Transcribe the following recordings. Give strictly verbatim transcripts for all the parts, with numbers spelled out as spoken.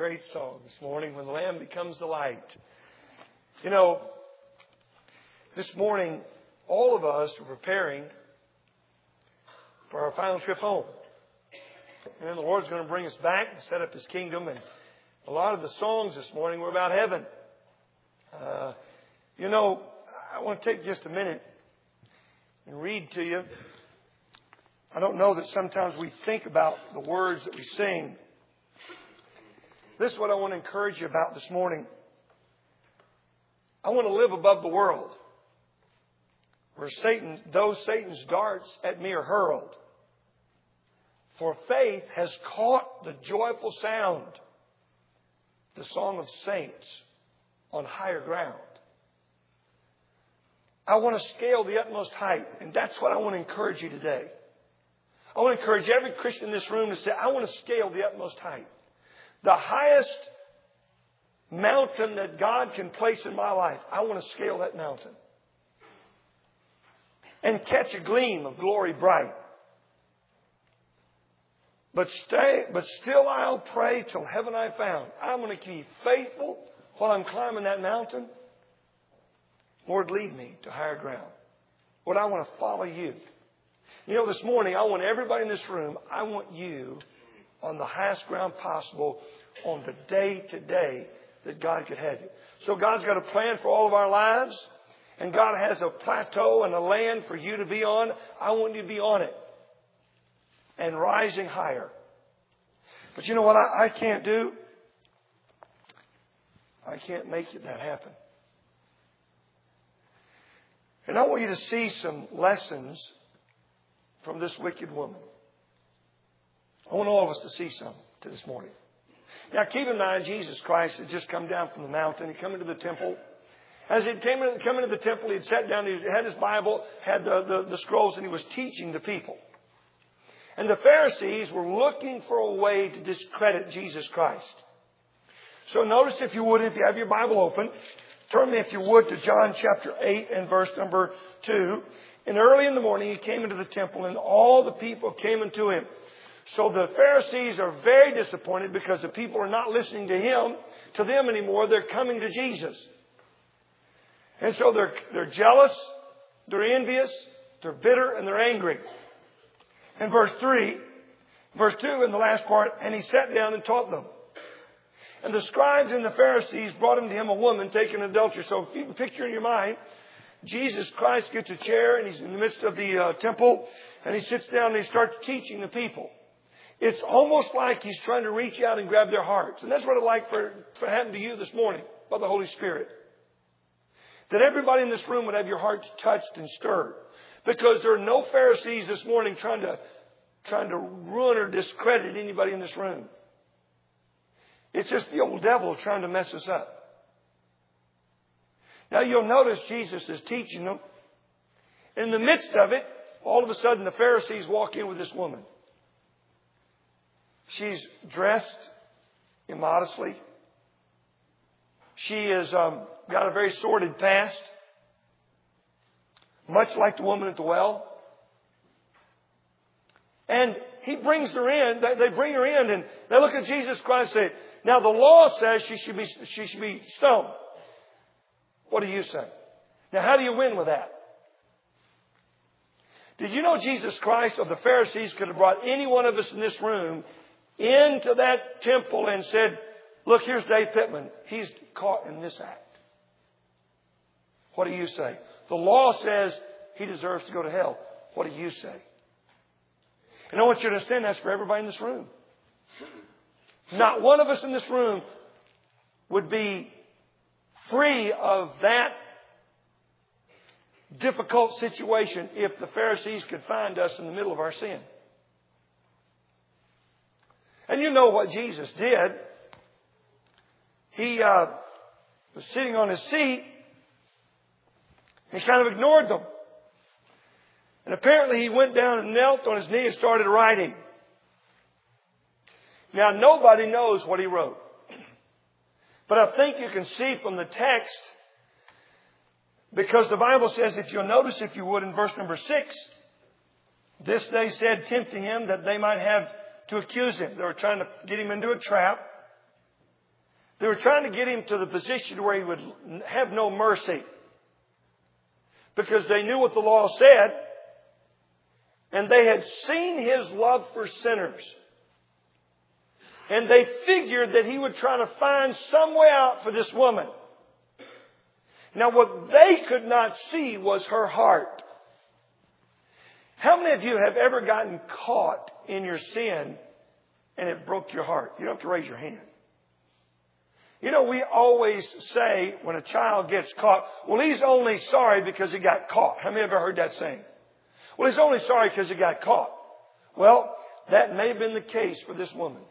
great song this morning, When the Lamb Becomes the Light. You know, this morning, all of us are preparing for our final trip home. And then the Lord's going to bring us back and set up His kingdom. And a lot of the songs this morning were about heaven. Uh, you know, I want to take just a minute and read to you. I don't know that sometimes we think about the words that we sing. This is what I want to encourage you about this morning. I want to live above the world, where Satan, though Satan's darts at me are hurled. For faith has caught the joyful sound, the song of saints on higher ground. I want to scale the utmost height, and that's what I want to encourage you today. I want to encourage every Christian in this room to say, I want to scale the utmost height. The highest mountain that God can place in my life, I want to scale that mountain. And catch a gleam of glory bright. But stay, but still I'll pray till heaven I found. I'm going to keep faithful while I'm climbing that mountain. Lord, lead me to higher ground. Lord, I want to follow you. You know, this morning, I want everybody in this room, I want you on the highest ground possible on the day-to-day that God could have you. So God's got a plan for all of our lives. And God has a plateau and a land for you to be on. I want you to be on it. And rising higher. But you know what I, I can't do? I can't make it that happen. And I want you to see some lessons from this wicked woman. I want all of us to see some to this morning. Now keep in mind, Jesus Christ had just come down from the mountain. He came into the temple. As he came into, come into the temple, he had sat down, he had his Bible, had the, the, the scrolls, and he was teaching the people. And the Pharisees were looking for a way to discredit Jesus Christ. So notice, if you would, if you have your Bible open, turn me, if you would, to John chapter eight and verse number two. And early in the morning, he came into the temple, and all the people came unto him. So the Pharisees are very disappointed because the people are not listening to him, to them anymore. They're coming to Jesus. And so they're, they're jealous, they're envious, they're bitter, and they're angry. In verse three, verse two in the last part, and he sat down and taught them. And the scribes and the Pharisees brought him to him a woman taken in adultery. So if you can picture in your mind, Jesus Christ gets a chair and he's in the midst of the uh, temple, and he sits down and he starts teaching the people. It's almost like he's trying to reach out and grab their hearts. And that's what I'd like for, for happen to you this morning by the Holy Spirit. That everybody in this room would have your hearts touched and stirred. Because there are no Pharisees this morning trying to, trying to ruin or discredit anybody in this room. It's just the old devil trying to mess us up. Now you'll notice Jesus is teaching them. In the midst of it, all of a sudden the Pharisees walk in with this woman. She's dressed immodestly. She has um, got a very sordid past. Much like the woman at the well. And he brings her in. They, they bring her in and they look at Jesus Christ and say, now the law says she should be, she should be stoned. What do you say? Now how do you win with that? Did you know Jesus Christ or the Pharisees could have brought any one of us in this room into that temple and said, look, here's Dave Pittman. He's caught in this act. What do you say? The law says he deserves to go to hell. What do you say? And I want you to understand that's for everybody in this room. Not one of us in this room would be free of that difficult situation if the Pharisees could find us in the middle of our sin. And you know what Jesus did. He uh, was sitting on his seat. He kind of ignored them. And apparently he went down and knelt on his knee and started writing. Now nobody knows what he wrote. But I think you can see from the text, because the Bible says, if you'll notice, if you would, in verse number six, this they said, tempting him that they might have to accuse him. They were trying to get him into a trap. They were trying to get him to the position where he would have no mercy. Because they knew what the law said. And they had seen His love for sinners. And they figured that He would try to find some way out for this woman. Now what they could not see was her heart. How many of you have ever gotten caught in your sin and it broke your heart? You don't have to raise your hand. You know, we always say when a child gets caught, well, he's only sorry because he got caught. How many have ever heard that saying? Well, he's only sorry because he got caught. Well, that may have been the case for this woman.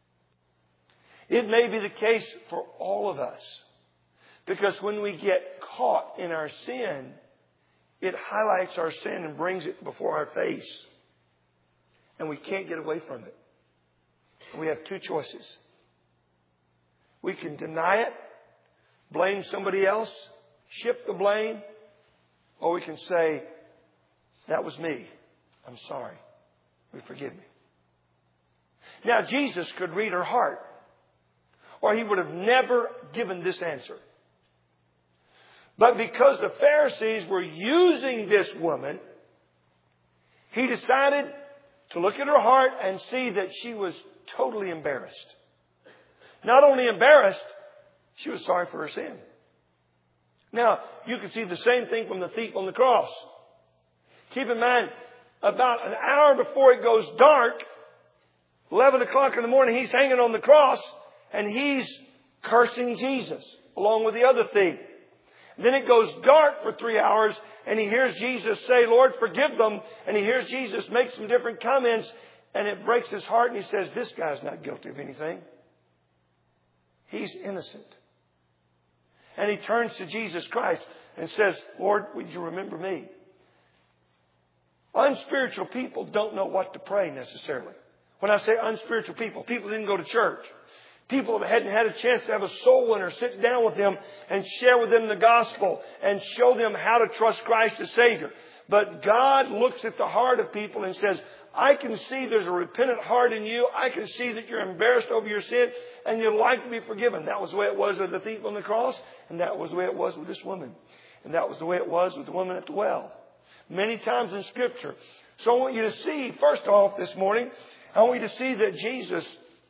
It may be the case for all of us. Because when we get caught in our sin, it highlights our sin and brings it before our face. And we can't get away from it. We have two choices. We can deny it, blame somebody else, shift the blame, or we can say, that was me. I'm sorry. Will you forgive me? Now, Jesus could read her heart, or He would have never given this answer. But because the Pharisees were using this woman, He decided to look at her heart and see that she was totally embarrassed. Not only embarrassed, she was sorry for her sin. Now, you can see the same thing from the thief on the cross. Keep in mind, about an hour before it goes dark, eleven o'clock in the morning, he's hanging on the cross and he's cursing Jesus along with the other thief. Then it goes dark for three hours and he hears Jesus say, Lord, forgive them. And he hears Jesus make some different comments and it breaks his heart and he says, this guy's not guilty of anything. He's innocent. And he turns to Jesus Christ and says, Lord, would you remember me? Unspiritual people don't know what to pray necessarily. When I say unspiritual people, people didn't go to church. People that hadn't had a chance to have a soul winner sit down with them and share with them the gospel and show them how to trust Christ as Savior. But God looks at the heart of people and says, I can see there's a repentant heart in you. I can see that you're embarrassed over your sin and you'd like to be forgiven. That was the way it was with the thief on the cross. And that was the way it was with this woman. And that was the way it was with the woman at the well. Many times in Scripture. So I want you to see, first off this morning, I want you to see that Jesus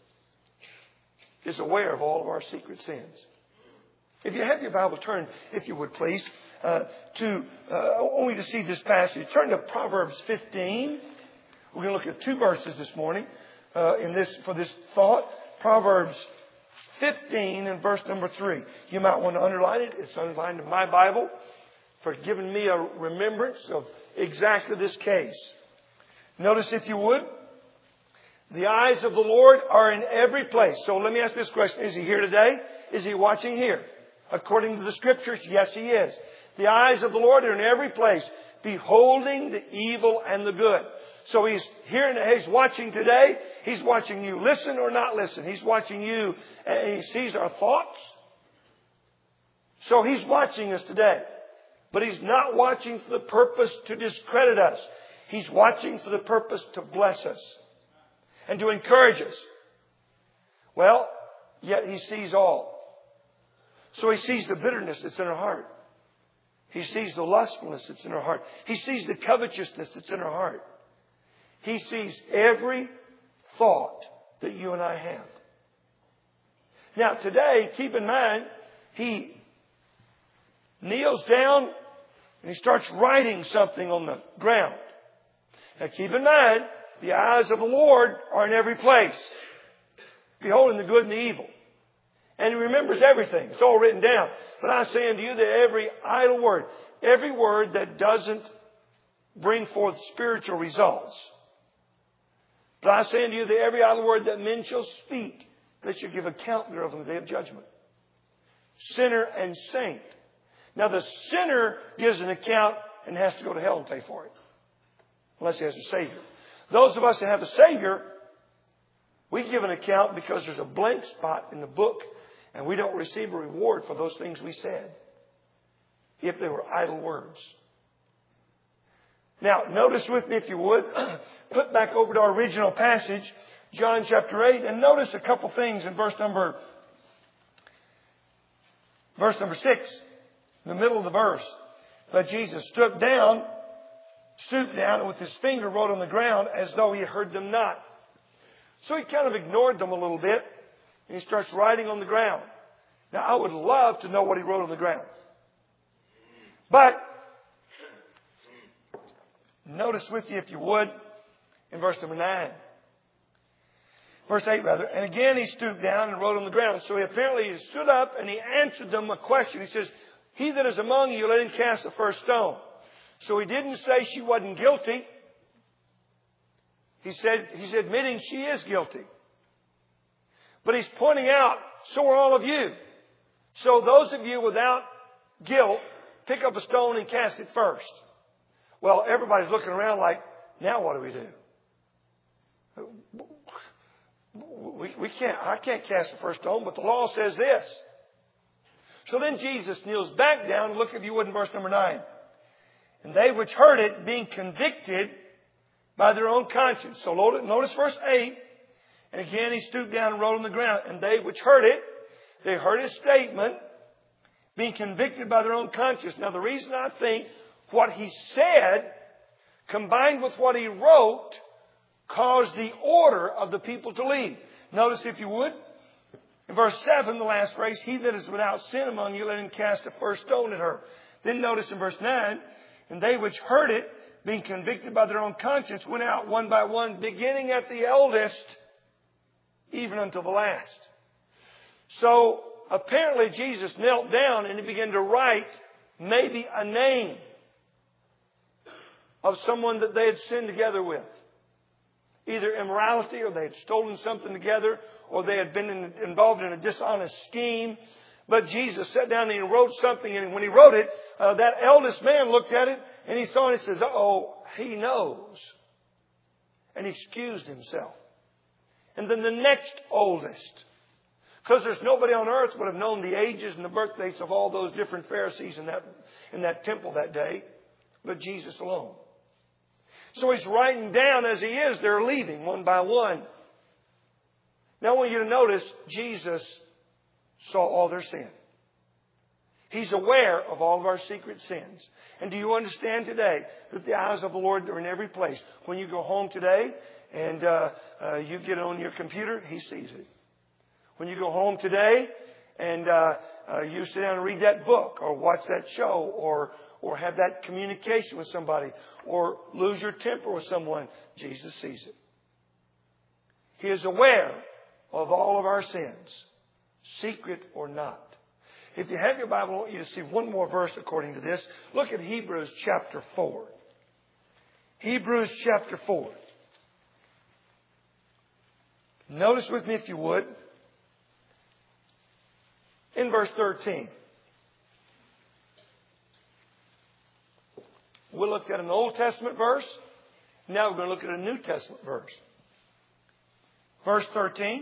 is aware of all of our secret sins. If you have your Bible, turn, if you would please, uh, to, uh, I want you to see this passage. Turn to Proverbs fifteen. We're going to look at two verses this morning uh, in this for this thought. Proverbs fifteen and verse number three. You might want to underline it. It's underlined in my Bible for giving me a remembrance of exactly this case. Notice, if you would, the eyes of the Lord are in every place. So let me ask this question. Is He here today? Is He watching here? According to the Scriptures, yes, He is. The eyes of the Lord are in every place, beholding the evil and the good. So He's here and He's watching today. He's watching you listen or not listen. He's watching you and He sees our thoughts. So He's watching us today. But He's not watching for the purpose to discredit us. He's watching for the purpose to bless us and to encourage us. Well, yet He sees all. So He sees the bitterness that's in our heart. He sees the lustfulness that's in our heart. He sees the covetousness that's in our heart. He sees every thought that you and I have. Now today, keep in mind, He kneels down and He starts writing something on the ground. Now keep in mind, the eyes of the Lord are in every place, beholding the good and the evil. And He remembers everything. It's all written down. But I say unto you that every idle word, every word that doesn't bring forth spiritual results. But I say unto you that every idle word that men shall speak, they shall give account thereof on the day of judgment. Sinner and saint. Now the sinner gives an account and has to go to hell and pay for it. Unless he has a Savior. Those of us that have a Savior, we give an account because there's a blank spot in the book and we don't receive a reward for those things we said. If they were idle words. Now, notice with me, if you would, put back over to our original passage, John chapter eight, and notice a couple things in verse number Verse number six, in the middle of the verse. But Jesus stooped down, stooped down, and with his finger wrote on the ground as though he heard them not. So he kind of ignored them a little bit, and he starts writing on the ground. Now, I would love to know what he wrote on the ground. But notice with you, if you would, in verse number nine. Verse eight, rather. And again he stooped down and wrote on the ground. So he apparently stood up and he answered them a question. He says, he that is among you, let him cast the first stone. So he didn't say she wasn't guilty. He said, he's admitting she is guilty. But he's pointing out, so are all of you. So those of you without guilt, pick up a stone and cast it first. Well, everybody's looking around like, now what do we do? We, we can't, I can't cast the first stone, but the law says this. So then Jesus kneels back down. Look, if you would, in verse number nine. And they which heard it, being convicted by their own conscience. So notice verse eight. And again he stooped down and wrote on the ground. And they which heard it, they heard his statement, being convicted by their own conscience. Now the reason I think what he said, combined with what he wrote, caused the order of the people to leave. Notice, if you would, in verse seven, the last phrase, he that is without sin among you, let him cast the first stone at her. Then notice in verse nine, and they which heard it, being convicted by their own conscience, went out one by one, beginning at the eldest, even until the last. So apparently Jesus knelt down and he began to write maybe a name of someone that they had sinned together with. Either immorality, or they had stolen something together, or they had been in, involved in a dishonest scheme. But Jesus sat down and he wrote something, and when he wrote it, uh, that eldest man looked at it and he saw it and he says, "Oh, he knows." And he excused himself. And then the next oldest, because there's nobody on earth would have known the ages and the birthdates of all those different Pharisees in that in that temple that day, but Jesus alone. So he's writing down as he is, they're leaving one by one. Now I want you to notice, Jesus saw all their sin. He's aware of all of our secret sins. And do you understand today that the eyes of the Lord are in every place? When you go home today and uh, uh, you get on your computer, He sees it. When you go home today and uh, uh, you sit down and read that book or watch that show or or have that communication with somebody, or lose your temper with someone, Jesus sees it. He is aware of all of our sins, secret or not. If you have your Bible, I want you to see one more verse according to this. Look at Hebrews chapter four. Hebrews chapter four. Notice with me, if you would, in verse thirteen. We looked at an Old Testament verse. Now we're going to look at a New Testament verse. Verse thirteen.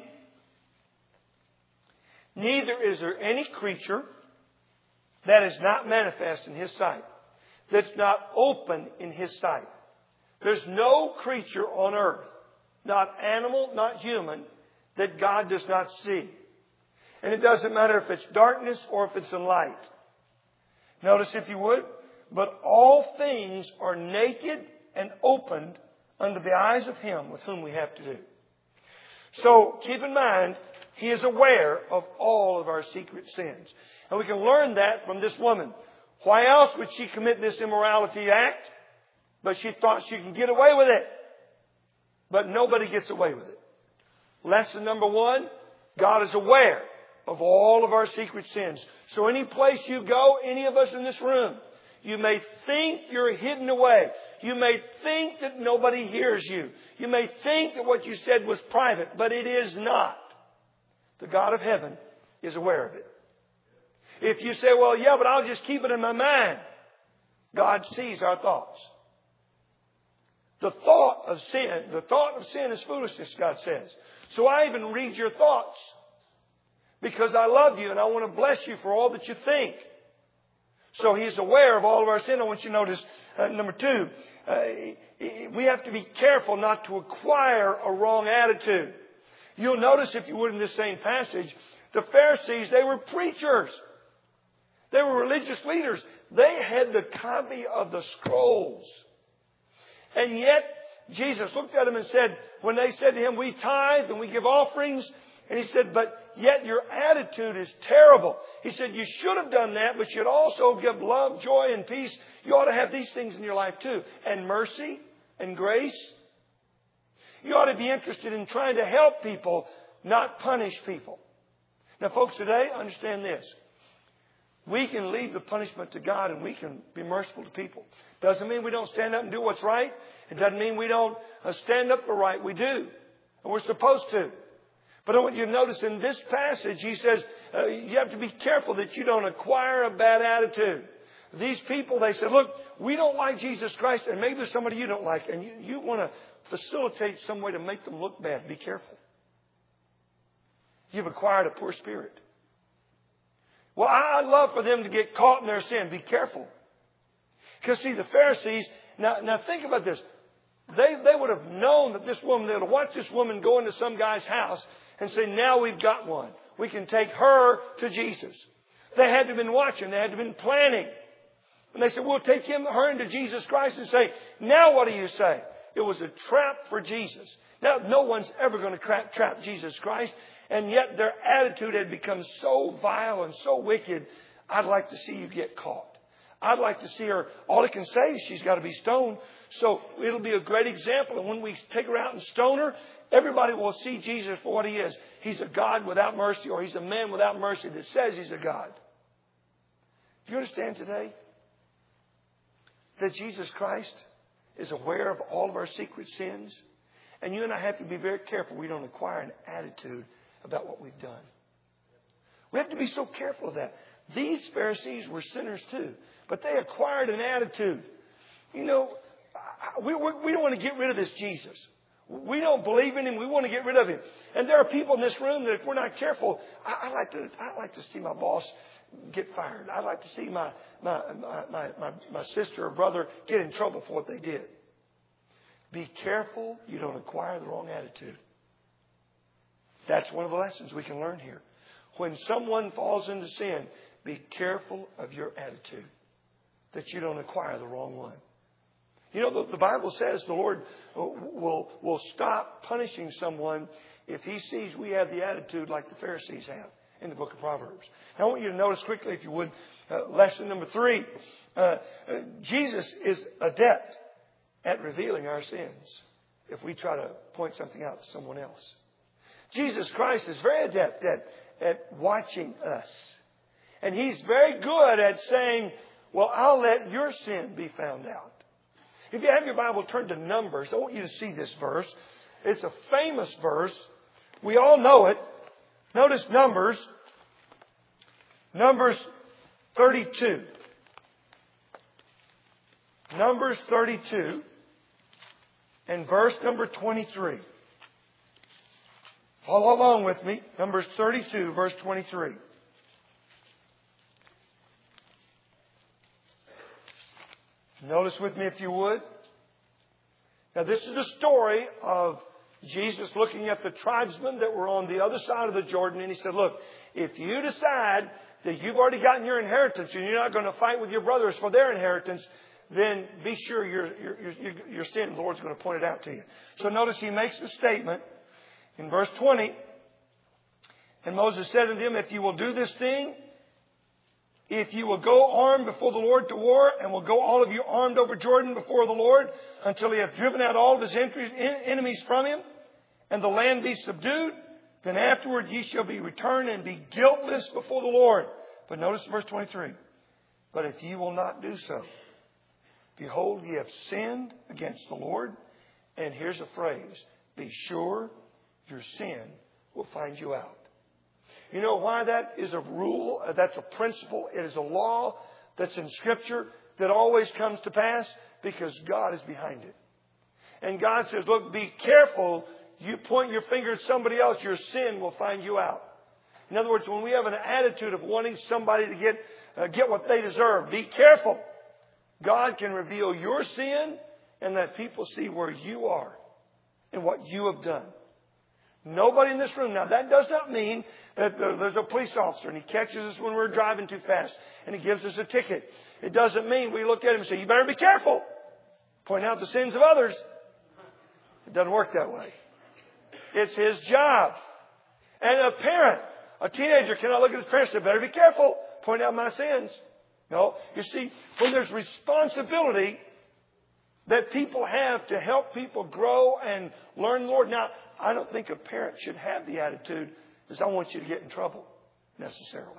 Neither is there any creature that is not manifest in His sight, that's not open in His sight. There's no creature on earth, not animal, not human, that God does not see. And it doesn't matter if it's darkness or if it's in light. Notice, if you would, but all things are naked and opened under the eyes of Him with whom we have to do. So keep in mind, He is aware of all of our secret sins. And we can learn that from this woman. Why else would she commit this immorality act? But she thought she could get away with it. But nobody gets away with it. Lesson number one, God is aware of all of our secret sins. So any place you go, any of us in this room, you may think you're hidden away. You may think that nobody hears you. You may think that what you said was private, but it is not. The God of heaven is aware of it. If you say, well, yeah, but I'll just keep it in my mind. God sees our thoughts. The thought of sin, the thought of sin is foolishness, God says. So I even read your thoughts because I love you and I want to bless you for all that you think. So He's aware of all of our sin. I want you to notice, uh, number two, uh, we have to be careful not to acquire a wrong attitude. You'll notice, if you would, in this same passage, the Pharisees, they were preachers. They were religious leaders. They had the copy of the scrolls. And yet, Jesus looked at them and said, when they said to Him, we tithe and we give offerings, and He said, but yet your attitude is terrible. He said, you should have done that, but you'd also give love, joy, and peace. You ought to have these things in your life too. And mercy and grace. You ought to be interested in trying to help people, not punish people. Now, folks, today, understand this. We can leave the punishment to God and we can be merciful to people. Doesn't mean we don't stand up and do what's right. It doesn't mean we don't stand up for right. We do. And we're supposed to. But I want you to notice in this passage, He says, uh, you have to be careful that you don't acquire a bad attitude. These people, they said, look, we don't like Jesus Christ, and maybe there's somebody you don't like, and you, you want to facilitate some way to make them look bad. Be careful. You've acquired a poor spirit. Well, I'd love for them to get caught in their sin. Be careful. Because see, the Pharisees, now, now think about this. They, they would have known that this woman, they would have watched this woman go into some guy's house and say, now we've got one. We can take her to Jesus. They had to have been watching. They had to have been planning. And they said, we'll take him, her into Jesus Christ and say, now what do you say? It was a trap for Jesus. Now, no one's ever going to trap, trap Jesus Christ. And yet their attitude had become so vile and so wicked. I'd like to see you get caught. I'd like to see her. All it can say is she's got to be stoned. So it'll be a great example. And when we take her out and stone her, everybody will see Jesus for what He is. He's a God without mercy, or He's a man without mercy that says He's a God. Do you understand today that Jesus Christ is aware of all of our secret sins? And you and I have to be very careful we don't acquire an attitude about what we've done. We have to be so careful of that. These Pharisees were sinners too, but they acquired an attitude. You know, we, we, we don't want to get rid of this Jesus. We don't believe in Him. We want to get rid of Him. And there are people in this room that if we're not careful, I, I like to I like to see my boss get fired. I'd like to see my my, my, my, my, my sister or brother get in trouble for what they did. Be careful you don't acquire the wrong attitude. That's one of the lessons we can learn here. When someone falls into sin, be careful of your attitude, that you don't acquire the wrong one. You know, the, the Bible says the Lord will, will stop punishing someone if He sees we have the attitude like the Pharisees have in the book of Proverbs. Now, I want you to notice quickly, if you would, uh, lesson number three. Uh, uh, Jesus is adept at revealing our sins if we try to point something out to someone else. Jesus Christ is very adept at, at watching us. And He's very good at saying, well, I'll let your sin be found out. If you have your Bible, turn to Numbers. I want you to see this verse. It's a famous verse. We all know it. Notice Numbers. Numbers thirty-two. Numbers thirty-two. And verse number twenty-three. Follow along with me. Numbers thirty-two, verse twenty-three. Notice with me if you would. Now this is the story of Jesus looking at the tribesmen that were on the other side of the Jordan. And He said, look, if you decide that you've already gotten your inheritance and you're not going to fight with your brothers for their inheritance, then be sure your, your, your, your sin, the Lord's going to point it out to you. So notice He makes the statement in verse twenty. And Moses said unto them, if you will do this thing, if you will go armed before the Lord to war, and will go all of you armed over Jordan before the Lord, until He hath driven out all of His enemies from him, and the land be subdued, then afterward ye shall be returned and be guiltless before the Lord. But notice verse twenty-three. But if ye will not do so, behold, ye have sinned against the Lord. And here's a phrase. Be sure your sin will find you out. You know why that is a rule? That's a principle. It is a law that's in Scripture that always comes to pass because God is behind it. And God says, look, be careful. You point your finger at somebody else, your sin will find you out. In other words, when we have an attitude of wanting somebody to get, uh, get what they deserve, be careful. God can reveal your sin and let people see where you are and what you have done. Nobody in this room. Now, that does not mean that there's a police officer and he catches us when we're driving too fast and he gives us a ticket. It doesn't mean we look at him and say, you better be careful. Point out the sins of others. It doesn't work that way. It's his job. And a parent, a teenager cannot look at his parents and say, better be careful. Point out my sins. No. You see, when there's responsibility that people have to help people grow and learn the Lord. Now, I don't think a parent should have the attitude is I want you to get in trouble necessarily.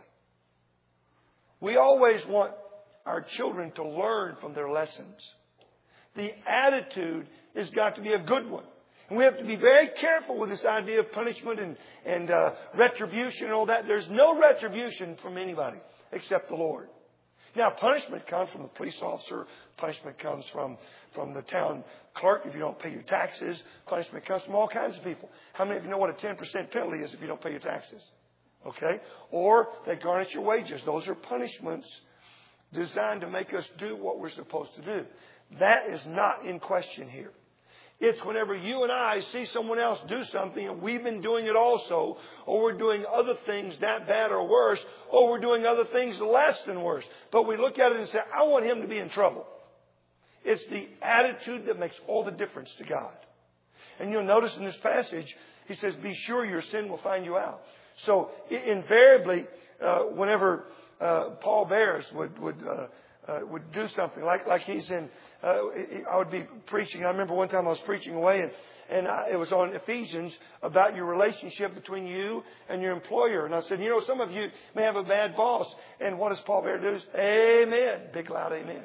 We always want our children to learn from their lessons. The attitude has got to be a good one. And we have to be very careful with this idea of punishment and, and uh, retribution and all that. There's no retribution from anybody except the Lord. Now, punishment comes from the police officer. Punishment comes from, from the town clerk if you don't pay your taxes. Punishment comes from all kinds of people. How many of you know what a ten percent penalty is if you don't pay your taxes? Okay? Or they garnish your wages. Those are punishments designed to make us do what we're supposed to do. That is not in question here. It's whenever you and I see someone else do something and we've been doing it also, or we're doing other things that bad or worse, or we're doing other things less than worse. But we look at it and say, I want him to be in trouble. It's the attitude that makes all the difference to God. And you'll notice in this passage, he says, be sure your sin will find you out. So invariably, uh, whenever uh, Paul Bears would would uh, uh, would do something like like he's in, uh, I would be preaching. I remember one time I was preaching away, and and I, it was on Ephesians about your relationship between you and your employer. And I said, you know, some of you may have a bad boss, and what does Paul Bear do? Amen, big loud amen.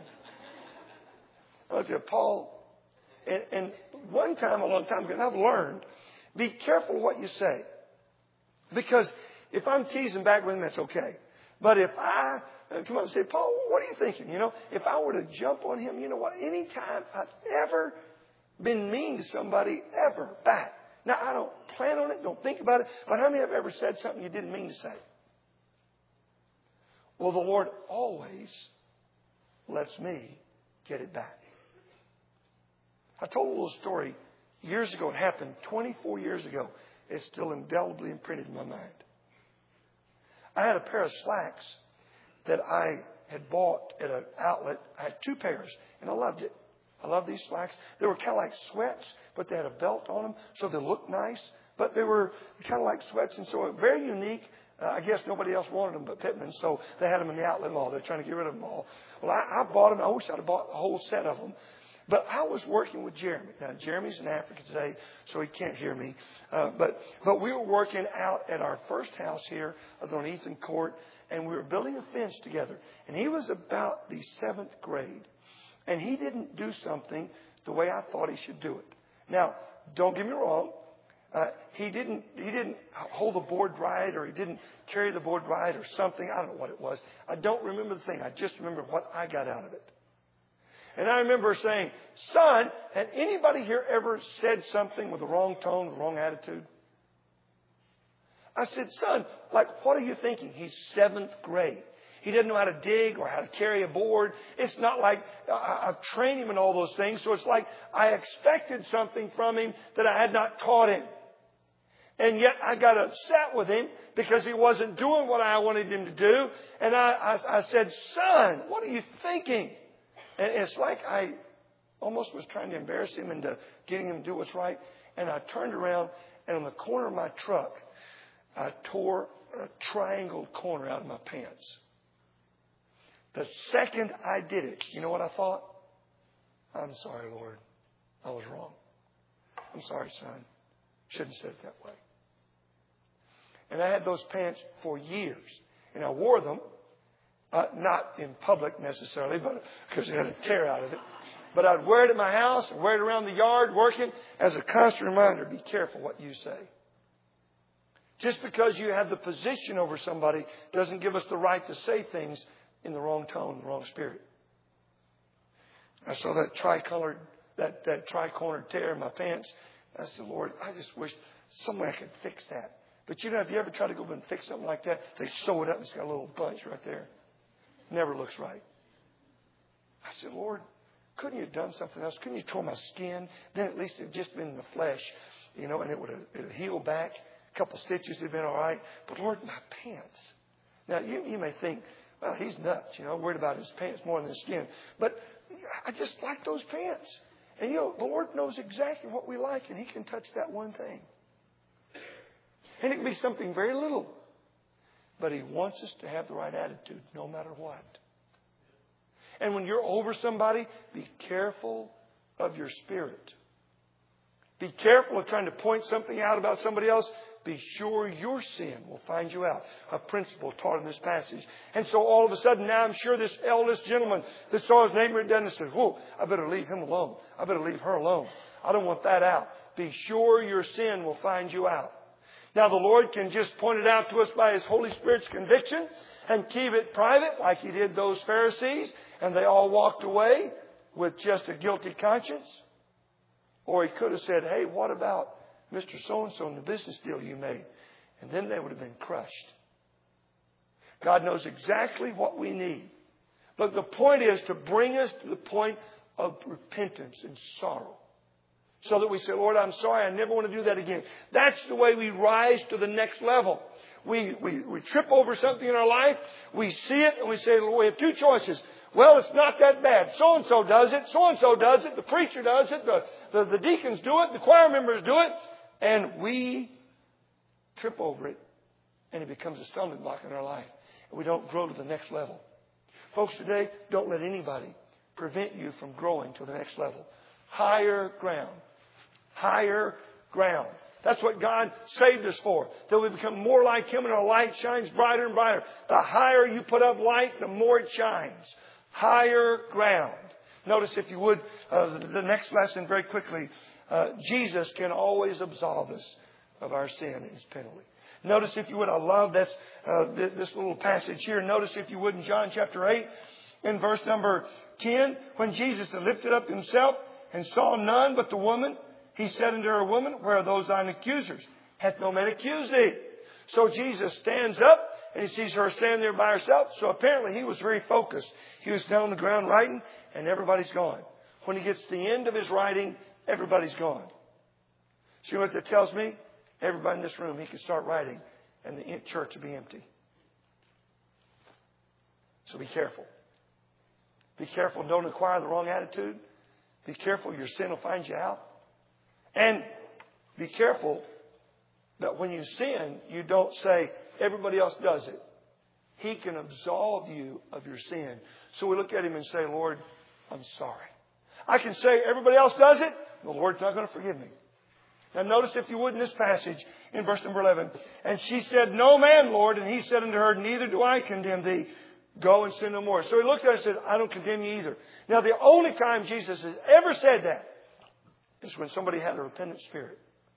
I looked at Paul, and, and one time a long time ago, and I've learned, be careful what you say. Because if I'm teasing back with him, that's okay. But if I uh, come up and say, Paul, what are you thinking? You know, if I were to jump on him, you know what? Anytime I've ever been mean to somebody, ever, back. Now, I don't plan on it, don't think about it. But how many have ever said something you didn't mean to say? Well, the Lord always lets me get it back. I told a little story years ago. It happened twenty-four years ago. It's still indelibly imprinted in my mind. I had a pair of slacks that I had bought at an outlet. I had two pairs, and I loved it. I love these slacks. They were kind of like sweats, but they had a belt on them, so they looked nice. But they were kind of like sweats, and so very unique. Uh, I guess nobody else wanted them but Pittman, so they had them in the outlet mall. They're trying to get rid of them all. Well, I, I bought them. I wish I'd have bought a whole set of them. But I was working with Jeremy. Now, Jeremy's in Africa today, so he can't hear me. Uh, but but we were working out at our first house here on Ethan Court, and we were building a fence together. And he was about the seventh grade. And he didn't do something the way I thought he should do it. Now, don't get me wrong. Uh, he didn't he didn't hold the board right, or he didn't carry the board right, or something. I don't know what it was. I don't remember the thing. I just remember what I got out of it. And I remember saying, son, had anybody here ever said something with the wrong tone, the wrong attitude? I said, son, like, what are you thinking? He's seventh grade. He doesn't know how to dig or how to carry a board. It's not like I've trained him in all those things. So it's like I expected something from him that I had not taught him. And yet I got upset with him because he wasn't doing what I wanted him to do. And I, I, I said, son, what are you thinking? And it's like I almost was trying to embarrass him into getting him to do what's right. And I turned around, and on the corner of my truck, I tore a triangle corner out of my pants. The second I did it, you know what I thought? I'm sorry, Lord. I was wrong. I'm sorry, son. Shouldn't have said it that way. And I had those pants for years. And I wore them. Uh, not in public necessarily, but because it had a tear out of it. But I'd wear it at my house and wear it around the yard working as a constant reminder, be careful what you say. Just because you have the position over somebody doesn't give us the right to say things in the wrong tone, the wrong spirit. I saw that tricolored, that, that tri-cornered tear in my pants. I said, Lord, I just wish some way I could fix that. But you know, if you ever try to go and fix something like that, they sew it up and it's got a little bunch right there. Never looks right. I said, Lord, couldn't you have done something else? Couldn't you tore my skin? Then at least it had just been in the flesh. you know, and it would have, it would heal back. A couple stitches had been all right. But Lord, my pants. Now, you, you may think, well, he's nuts, you know, worried about his pants more than his skin. But I just like those pants. And, you know, the Lord knows exactly what we like, and He can touch that one thing. And it can be something very little. But He wants us to have the right attitude no matter what. And when you're over somebody, be careful of your spirit. Be careful of trying to point something out about somebody else. Be sure your sin will find you out. A principle taught in this passage. And so all of a sudden now I'm sure this eldest gentleman that saw his neighbor dead and said, whoa, I better leave him alone. I better leave her alone. I don't want that out. Be sure your sin will find you out. Now the Lord can just point it out to us by His Holy Spirit's conviction and keep it private like He did those Pharisees, and they all walked away with just a guilty conscience. Or He could have said, hey, what about Mister So-and-so and the business deal you made? And then they would have been crushed. God knows exactly what we need. But the point is to bring us to the point of repentance and sorrow. So that we say, Lord, I'm sorry, I never want to do that again. That's the way we rise to the next level. We, we, we trip over something in our life, we see it, and we say, Lord, we have two choices. Well, it's not that bad. So-and-so does it. So-and-so does it. The preacher does it. The, the, the deacons do it. The choir members do it. And we trip over it. And it becomes a stumbling block in our life. And we don't grow to the next level. Folks, today, don't let anybody prevent you from growing to the next level. Higher ground. Higher ground. That's what God saved us for. That we become more like Him and our light shines brighter and brighter. The higher you put up light, the more it shines. Higher ground. Notice, if you would, uh, the next lesson very quickly. Uh, Jesus can always absolve us of our sin and His penalty. Notice, if you would, I love this, uh, this little passage here. Notice, if you would, in John chapter eight, in verse number ten, when Jesus had lifted up Himself and saw none but the woman, He said unto her, Woman, where are those thine accusers? Hath no man accused thee? So Jesus stands up and He sees her standing there by herself. So apparently He was very focused. He was down on the ground writing, and everybody's gone. When He gets to the end of His writing, everybody's gone. See what that tells me? Everybody in this room, He could start writing, and the church will be empty. So be careful. Be careful. Don't acquire the wrong attitude. Be careful. Your sin will find you out. And be careful that when you sin, you don't say, everybody else does it. He can absolve you of your sin. So we look at Him and say, Lord, I'm sorry. I can say, everybody else does it. The Lord's not going to forgive me. Now notice, if you would, in this passage, in verse number eleven. And she said, No man, Lord. And He said unto her, Neither do I condemn thee. Go and sin no more. So He looked at her and said, I don't condemn you either. Now the only time Jesus has ever said that is when somebody had a repentant spirit.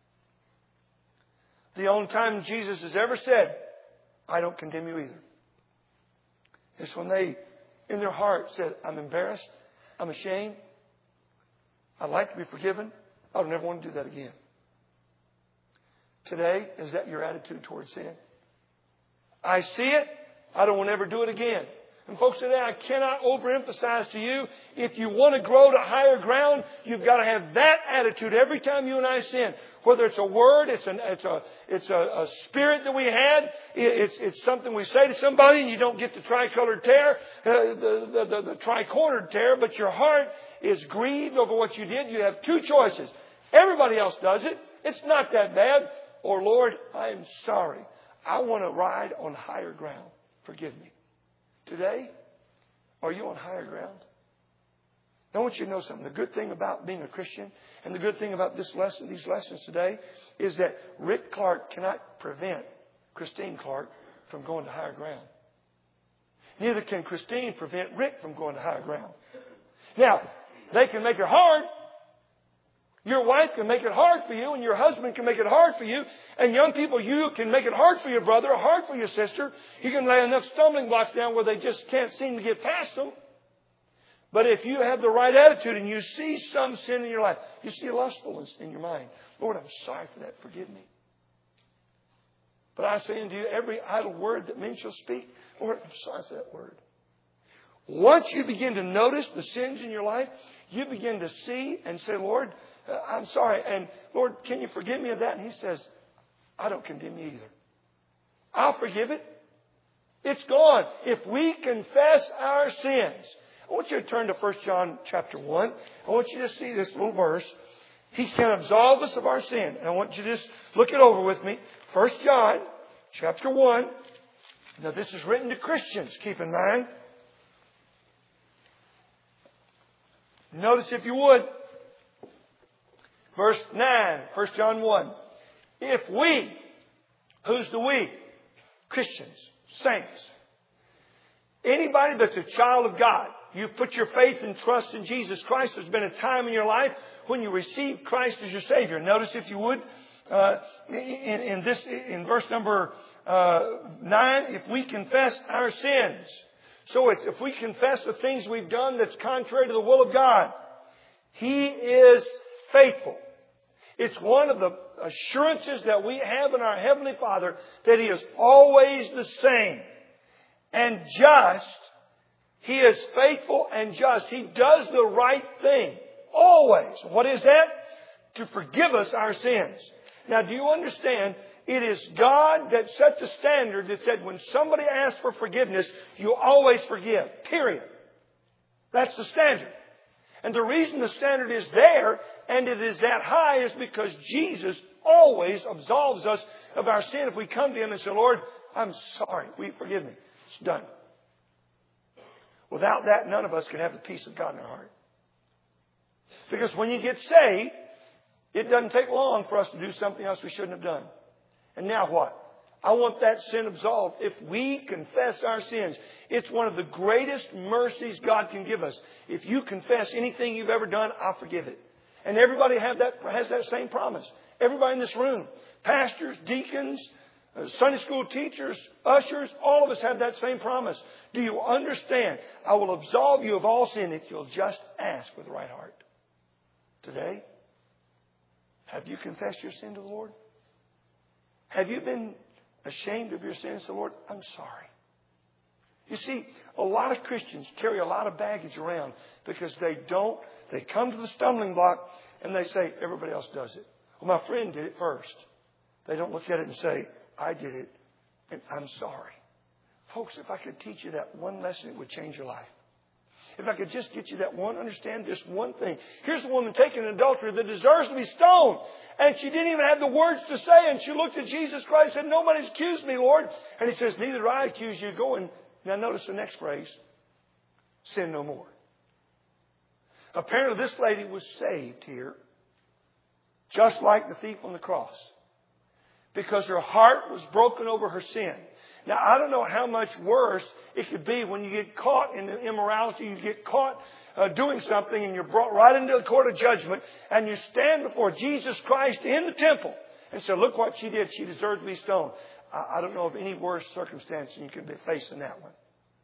The only time Jesus has ever said, I don't condemn you either, is when they, in their heart, said, I'm embarrassed. I'm ashamed. I'd like to be forgiven. I don't ever want to do that again. Today, is that your attitude towards sin? I see it. I don't want to ever do it again. And folks, today I cannot overemphasize to you, if you want to grow to higher ground, you've got to have that attitude every time you and I sin. Whether it's a word, it's, an, it's, a, it's a, a spirit that we had, it's, it's something we say to somebody and you don't get the tricolored tear, uh, the, the, the, the tricornered tear, but your heart is grieved over what you did. You have two choices. Everybody else does it. It's not that bad. Or, Lord, I am sorry. I want to ride on higher ground. Forgive me. Today, are you on higher ground? I want you to know something. The good thing about being a Christian and the good thing about this lesson, these lessons today, is that Rick Clark cannot prevent Christine Clark from going to higher ground. Neither can Christine prevent Rick from going to higher ground. Now, they can make it hard. Your wife can make it hard for you, and your husband can make it hard for you. And young people, you can make it hard for your brother, or hard for your sister. You can lay enough stumbling blocks down where they just can't seem to get past them. But if you have the right attitude and you see some sin in your life, you see lustfulness in your mind, Lord, I'm sorry for that. Forgive me. But I say unto you, every idle word that men shall speak, Lord, I'm sorry for that word. Once you begin to notice the sins in your life, you begin to see and say, Lord, uh, I'm sorry. And Lord, can you forgive me of that? And He says, I don't condemn you either. I'll forgive it. It's gone. If we confess our sins. I want you to turn to First John chapter one. I want you to see this little verse. He can absolve us of our sin. And I want you to just look it over with me. First John chapter one. Now this is written to Christians, keep in mind. Notice if you would. Verse nine, First John one. If we, who's the we? Christians, saints. Anybody that's a child of God, you've put your faith and trust in Jesus Christ. There's been a time in your life when you received Christ as your Savior. Notice if you would, uh, in, in this, in verse number uh, nine, if we confess our sins. So it's, if we confess the things we've done that's contrary to the will of God, He is faithful. It's one of the assurances that we have in our Heavenly Father that He is always the same and just. He is faithful and just. He does the right thing. Always. What is that? To forgive us our sins. Now, do you understand? It is God that set the standard that said when somebody asks for forgiveness, you always forgive. Period. That's the standard. And the reason the standard is there and it is that high is because Jesus always absolves us of our sin. If we come to Him and say, Lord, I'm sorry. Will you forgive me? It's done. Without that, none of us can have the peace of God in our heart. Because when you get saved, it doesn't take long for us to do something else we shouldn't have done. And now what? I want that sin absolved. If we confess our sins, it's one of the greatest mercies God can give us. If you confess anything you've ever done, I'll forgive it. And everybody have that, has that same promise. Everybody in this room, pastors, deacons, uh, Sunday school teachers, ushers, all of us have that same promise. Do you understand? I will absolve you of all sin if you'll just ask with the right heart. Today, have you confessed your sin to the Lord? Have you been ashamed of your sins to the Lord? I'm sorry. You see, a lot of Christians carry a lot of baggage around because they don't, they come to the stumbling block and they say, everybody else does it. Well, my friend did it first. They don't look at it and say, I did it and I'm sorry. Folks, if I could teach you that one lesson, it would change your life. If I could just get you that one, understand this one thing. Here's a woman taken in adultery that deserves to be stoned. And she didn't even have the words to say. And she looked at Jesus Christ and said, nobody's accused me, Lord. And He says, neither do I accuse you. Go and now notice the next phrase. Sin no more. Apparently this lady was saved here. Just like the thief on the cross. Because her heart was broken over her sin. Now, I don't know how much worse it could be when you get caught in immorality, you get caught uh, doing something and you're brought right into the court of judgment and you stand before Jesus Christ in the temple and say, look what she did. She deserved to be stoned. I, I don't know of any worse circumstance you could be facing that one.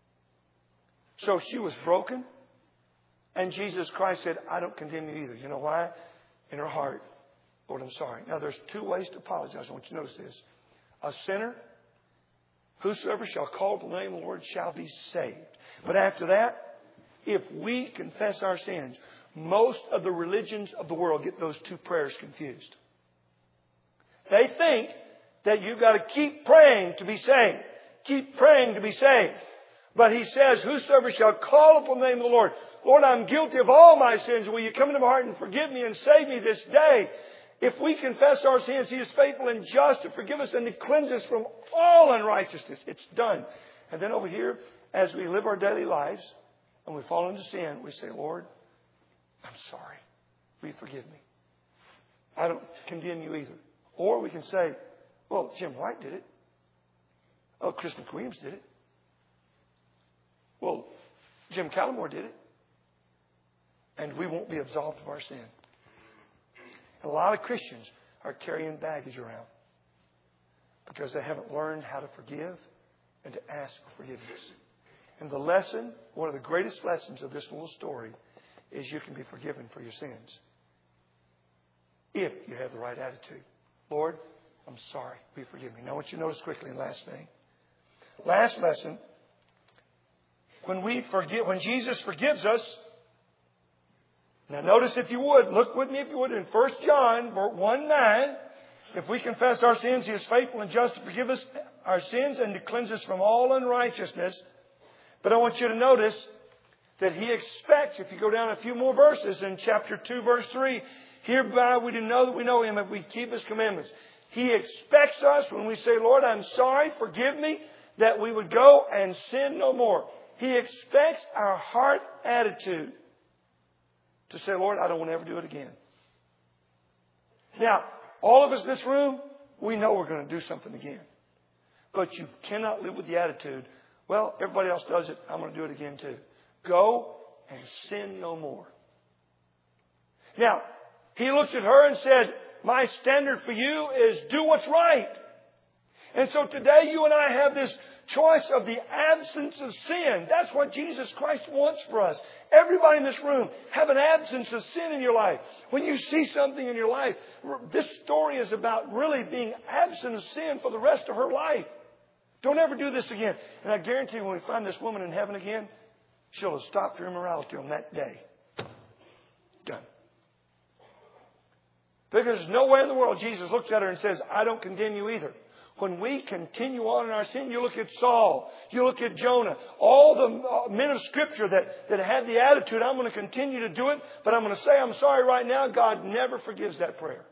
So she was broken and Jesus Christ said, I don't condemn you either. You know why? In her heart, Lord, I'm sorry. Now, there's two ways to apologize. I want you to notice this. A sinner, whosoever shall call upon the name of the Lord shall be saved. But after that, if we confess our sins, most of the religions of the world get those two prayers confused. They think that you've got to keep praying to be saved. Keep praying to be saved. But He says, whosoever shall call upon the name of the Lord, Lord, I'm guilty of all my sins. Will you come into my heart and forgive me and save me this day? If we confess our sins, He is faithful and just to forgive us and to cleanse us from all unrighteousness. It's done. And then over here, as we live our daily lives and we fall into sin, we say, Lord, I'm sorry. Will you forgive me? I don't condemn you either. Or we can say, well, Jim White did it. Oh, Chris McWilliams did it. Well, Jim Callamore did it. And we won't be absolved of our sin. A lot of Christians are carrying baggage around because they haven't learned how to forgive and to ask for forgiveness. And the lesson, one of the greatest lessons of this little story is you can be forgiven for your sins if you have the right attitude. Lord, I'm sorry. Will you forgive me? Now I want you to notice quickly, and last thing. Last lesson. When we forgive, when Jesus forgives us, Now notice, if you would, look with me if you would, in First John one nine. If we confess our sins, He is faithful and just to forgive us our sins and to cleanse us from all unrighteousness. But I want you to notice that He expects, if you go down a few more verses in chapter two, verse three, hereby we do know that we know Him if we keep His commandments. He expects us, when we say, Lord, I'm sorry, forgive me, that we would go and sin no more. He expects our heart attitude to say, Lord, I don't want to ever do it again. Now, all of us in this room, we know we're going to do something again. But you cannot live with the attitude, well, everybody else does it, I'm going to do it again too. Go and sin no more. Now, He looked at her and said, my standard for you is do what's right. And so today you and I have this choice of the absence of sin. That's what Jesus Christ wants for us. Everybody in this room, have an absence of sin in your life. When you see something in your life, this story is about really being absent of sin for the rest of her life. Don't ever do this again. And I guarantee you, when we find this woman in heaven again, she'll have stopped her immorality on that day. Done. Because there's no way in the world Jesus looks at her and says, I don't condemn you either. When we continue on in our sin, you look at Saul, you look at Jonah, all the men of Scripture that, that had the attitude, I'm going to continue to do it, but I'm going to say I'm sorry right now. God never forgives that prayer.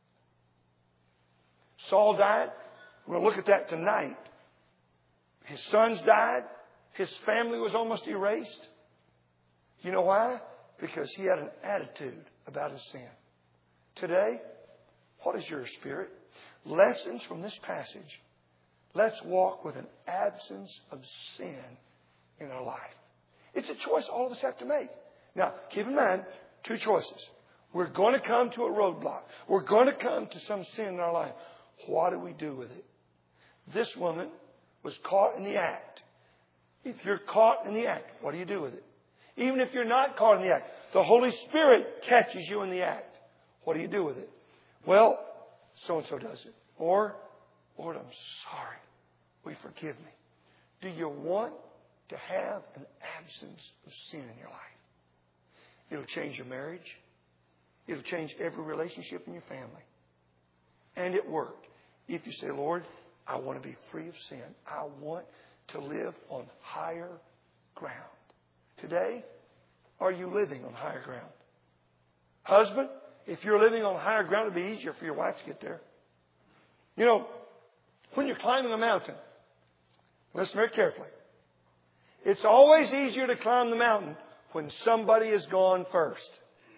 Saul died. We're going to look at that tonight. His sons died. His family was almost erased. You know why? Because he had an attitude about his sin. Today, what is your spirit? Lessons from this passage. Let's walk with an absence of sin in our life. It's a choice all of us have to make. Now, keep in mind, two choices. We're going to come to a roadblock. We're going to come to some sin in our life. What do we do with it? This woman was caught in the act. If you're caught in the act, what do you do with it? Even if you're not caught in the act, the Holy Spirit catches you in the act. What do you do with it? Well, so-and-so does it. Or, Lord, I'm sorry. Will you forgive me? Do you want to have an absence of sin in your life? It'll change your marriage. It'll change every relationship in your family. And it worked. If you say, Lord, I want to be free of sin. I want to live on higher ground. Today, are you living on higher ground? Husband, if you're living on higher ground, it'll be easier for your wife to get there. You know, when you're climbing a mountain, listen very carefully. It's always easier to climb the mountain when somebody has gone first.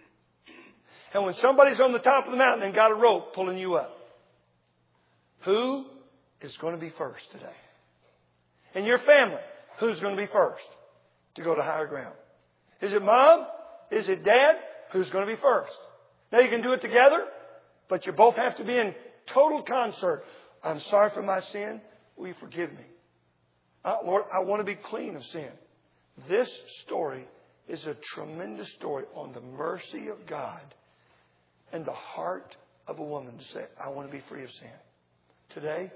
And when somebody's on the top of the mountain and got a rope pulling you up. Who is going to be first today? In your family, who's going to be first to go to higher ground? Is it mom? Is it dad? Who's going to be first? Now you can do it together, but you both have to be in total concert. I'm sorry for my sin. Will you forgive me? Uh, Lord, I want to be clean of sin. This story is a tremendous story on the mercy of God and the heart of a woman to say, I want to be free of sin. Today,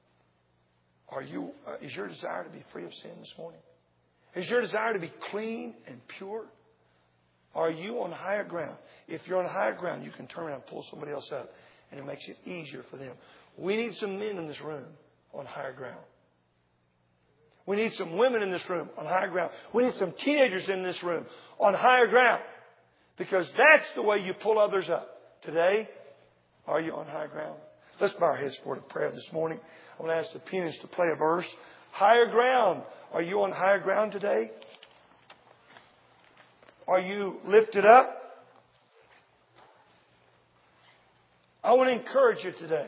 are you? Uh, is your desire to be free of sin this morning? Is your desire to be clean and pure? Are you on higher ground? If you're on higher ground, you can turn around and pull somebody else up, and it makes it easier for them. We need some men in this room on higher ground. We need some women in this room on higher ground. We need some teenagers in this room on higher ground, because that's the way you pull others up. Today, are you on higher ground? Let's bow our heads for the prayer this morning. I want to ask the pianist to play a verse. Higher ground. Are you on higher ground today? Are you lifted up? I want to encourage you today.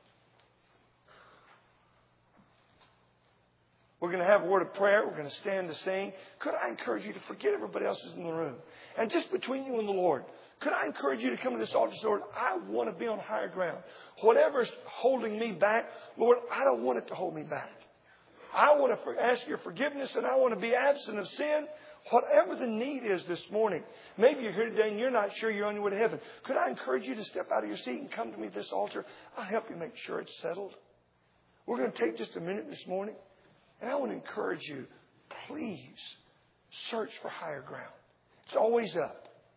We're going to have a word of prayer. We're going to stand to sing. Could I encourage you to forget everybody else is in the room? And just between you and the Lord, could I encourage you to come to this altar and say, Lord, I want to be on higher ground. Whatever's holding me back, Lord, I don't want it to hold me back. I want to ask your forgiveness, and I want to be absent of sin. Whatever the need is this morning. Maybe you're here today and you're not sure you're on your way to heaven. Could I encourage you to step out of your seat and come to me at this altar? I'll help you make sure it's settled. We're going to take just a minute this morning. And I want to encourage you, please search for higher ground. It's always up.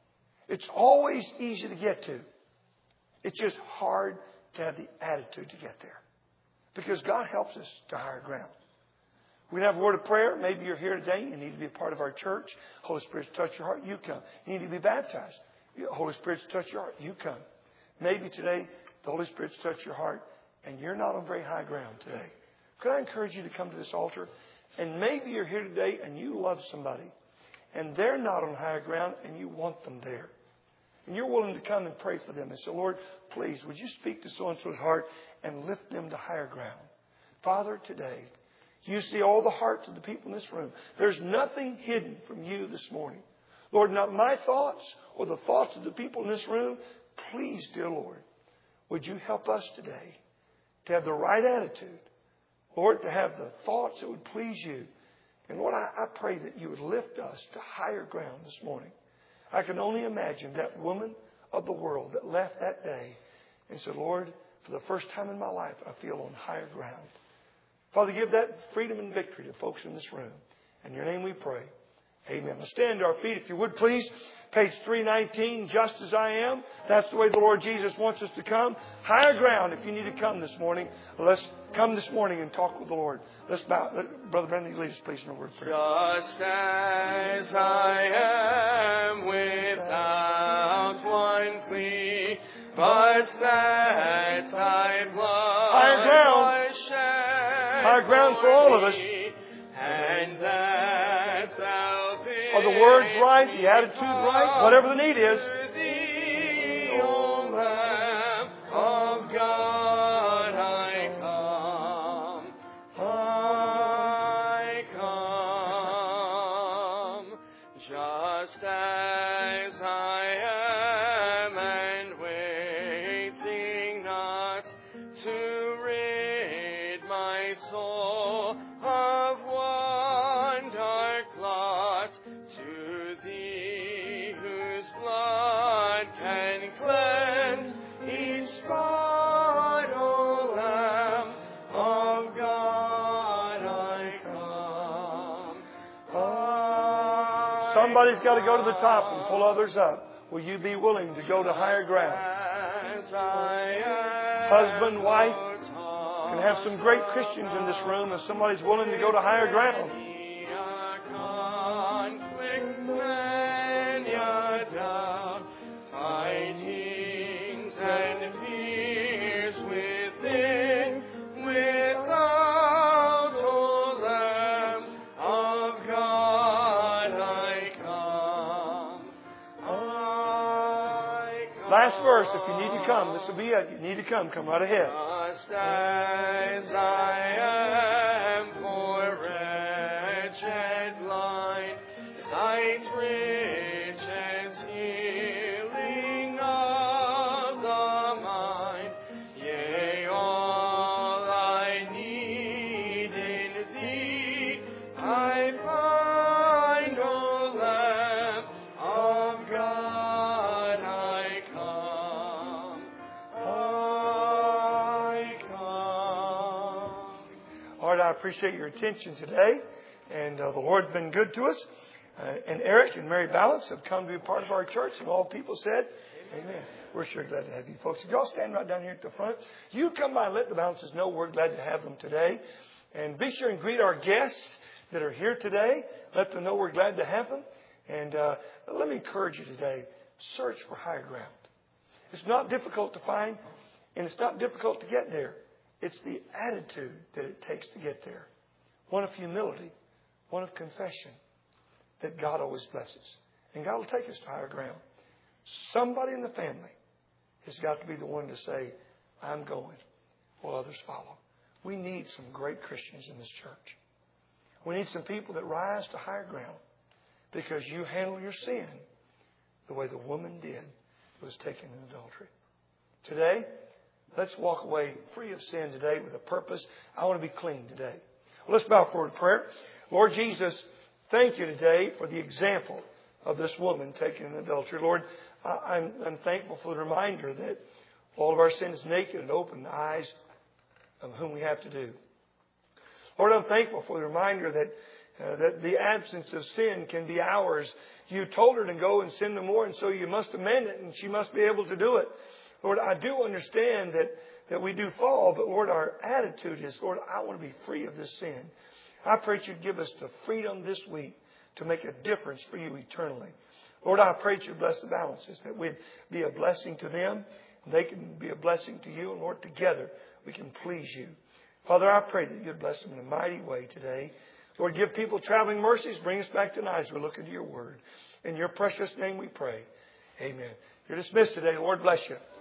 It's always easy to get to. It's just hard to have the attitude to get there. Because God helps us to higher ground. We have a word of prayer. Maybe you're here today. You need to be a part of our church. Holy Spirit's touch your heart. You come. You need to be baptized. Holy Spirit's touch your heart. You come. Maybe today the Holy Spirit's touch your heart and you're not on very high ground today. Could I encourage you to come to this altar? And maybe you're here today and you love somebody and they're not on higher ground and you want them there. And you're willing to come and pray for them and say, Lord, please, would you speak to so-and-so's heart and lift them to higher ground? Father, today, you see all the hearts of the people in this room. There's nothing hidden from you this morning. Lord, not my thoughts or the thoughts of the people in this room. Please, dear Lord, would you help us today to have the right attitude? Lord, to have the thoughts that would please you. And Lord, I, I pray that you would lift us to higher ground this morning. I can only imagine that woman of the world that left that day and said, Lord, for the first time in my life, I feel on higher ground. Father, give that freedom and victory to folks in this room. In your name we pray. Amen. Let's stand to our feet if you would, please. Page three nineteen, Just As I Am. That's the way the Lord Jesus wants us to come. Higher ground if you need to come this morning. Let's come this morning and talk with the Lord. Let's bow. Let, Brother Brendan, lead us please in a word of prayer. Just as I am without one plea, but that thy blood higher ground. was shed Higher ground for all of us. And that thou Are the words right? The attitude right? Whatever the need is. The O Lamb of God, I come, I come, just as I am, and waiting not to rid my soul of one dark blot, to thee whose blood can cleanse each spot, O Lamb of God, I come. I Somebody's got to go to the top and pull others up. Will you be willing to go to higher ground? Husband, wife, can have some great Christians in this room if somebody's willing to go to higher ground. Fightings and fears within, without, O Lamb of God, I come. I come. Last verse, if you need to come, this will be it. You need to come. Come right ahead. Just as I am, poor, wretched, blind, sight rich as healing of the mind, yea, all I need in thee I find, O Lamb of God, I come, I come. Lord, I appreciate your attention today. And uh, the Lord's been good to us. Uh, and Eric and Mary Balance have come to be part of our church. And all people said, Amen. Amen. We're sure glad to have you folks. If y'all stand right down here at the front, you come by and let the Balances know we're glad to have them today. And be sure and greet our guests that are here today. Let them know we're glad to have them. And uh, let me encourage you today, search for higher ground. It's not difficult to find, and it's not difficult to get there. It's the attitude that it takes to get there. One of humility, one of confession, that God always blesses. And God will take us to higher ground. Somebody in the family has got to be the one to say, I'm going, while others follow. We need some great Christians in this church. We need some people that rise to higher ground because you handle your sin the way the woman did who was taken in adultery. Today, let's walk away free of sin today with a purpose. I want to be clean today. Well, let's bow forward to prayer. Lord Jesus, thank you today for the example of this woman taken in adultery. Lord, I'm, I'm thankful for the reminder that all of our sins naked and open eyes of whom we have to do. Lord, I'm thankful for the reminder that Uh, that the absence of sin can be ours. You told her to go and sin no more, and so you must amend it, and she must be able to do it. Lord, I do understand that, that we do fall, but Lord, our attitude is, Lord, I want to be free of this sin. I pray that you'd give us the freedom this week to make a difference for you eternally. Lord, I pray that you'd bless the balances, that we'd be a blessing to them, and they can be a blessing to you, and Lord, together we can please you. Father, I pray that you'd bless them in a mighty way today. Lord, give people traveling mercies. Bring us back tonight as we look into your word. In your precious name we pray. Amen. You're dismissed today. Lord bless you.